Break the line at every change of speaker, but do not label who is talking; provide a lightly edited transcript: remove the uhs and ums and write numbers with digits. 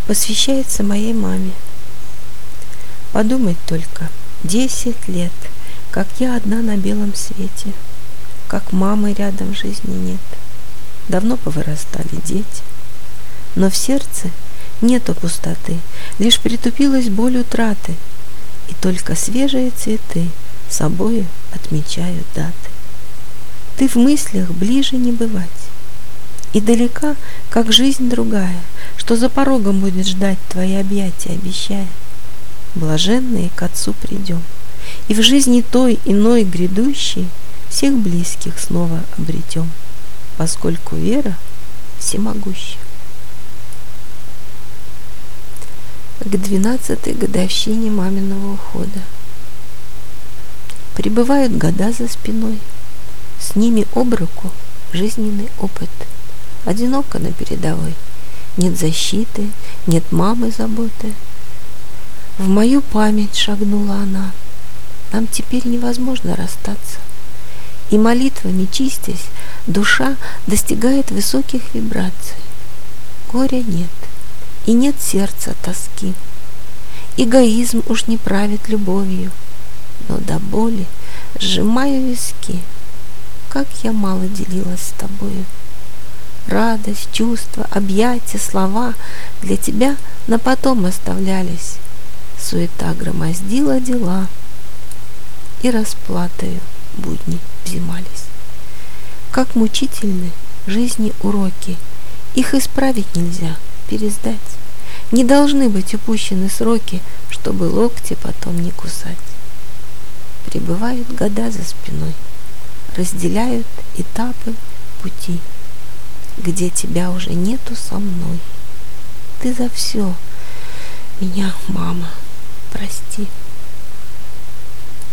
Посвящается моей маме. Подумать только, 10 лет, как я одна на белом свете, как мамы рядом в жизни нет. Давно повырастали дети, но в сердце нету пустоты, лишь притупилась боль утраты, и только свежие цветы собою отмечают даты. Ты в мыслях ближе не бывать, и далека, как жизнь другая, что за порогом будет ждать твои объятия, обещая. Блаженные к Отцу придем, и в жизни той иной грядущей всех близких снова обретем, поскольку вера всемогуща. К 12-й годовщине маминого ухода. Прибывают года за спиной, с ними об руку жизненный опыт. Одиноко на передовой, нет защиты, нет мамы заботы. В мою память шагнула она, нам теперь невозможно расстаться. И молитвами чистясь, душа достигает высоких вибраций. Горя нет, и нет сердца тоски. Эгоизм уж не правит любовью, но до боли сжимаю виски. Как я мало делилась с тобою. Радость, чувства, объятия, слова для тебя на потом оставлялись. Суета громоздила дела, и расплатою будни взимались. Как мучительны жизни уроки, их исправить нельзя, пересдать. Не должны быть упущены сроки, чтобы локти потом не кусать. Прибывают года за спиной, разделяют этапы пути, где тебя уже нету со мной. Ты за все меня, мама, прости.